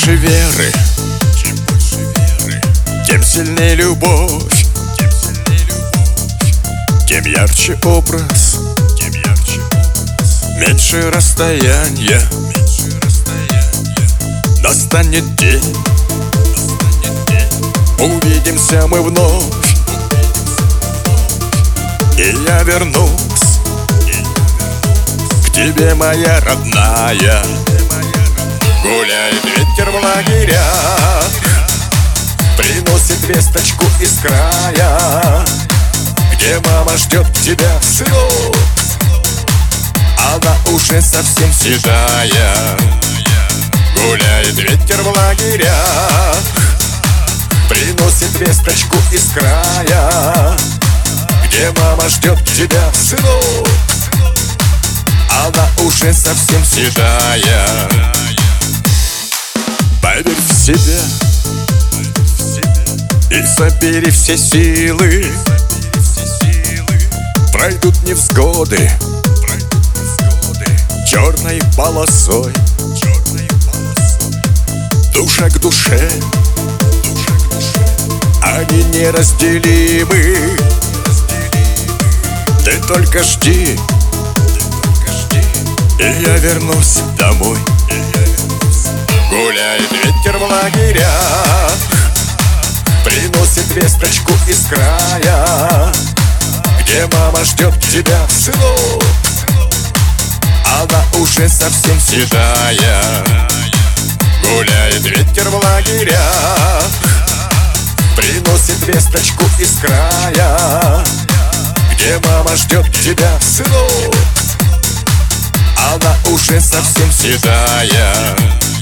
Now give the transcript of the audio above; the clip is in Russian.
больше веры, тем сильнее любовь, тем ярче образ, меньше расстояния. Настанет день, увидимся мы вновь, и я вернусь к тебе, моя родная. Гуляет ветер в лагерях, приносит весточку из края, где мама ждет тебя, сынок. Она уже совсем седая. Гуляет ветер в лагерях, приносит весточку из края, где мама ждет тебя, сынок. Она уже совсем седая. Поверь в себя и собери все силы. Пройдут невзгоды черной полосой. Душа к душе, они неразделимы. Ты только жди, и я вернусь домой. Гуляет ветер в лагерях, приносит весточку из края, где мама ждет тебя, сынок. Она уже совсем седая. Гуляет ветер в лагерях, приносит весточку из края, где мама ждет тебя, сынок. Она уже совсем седая.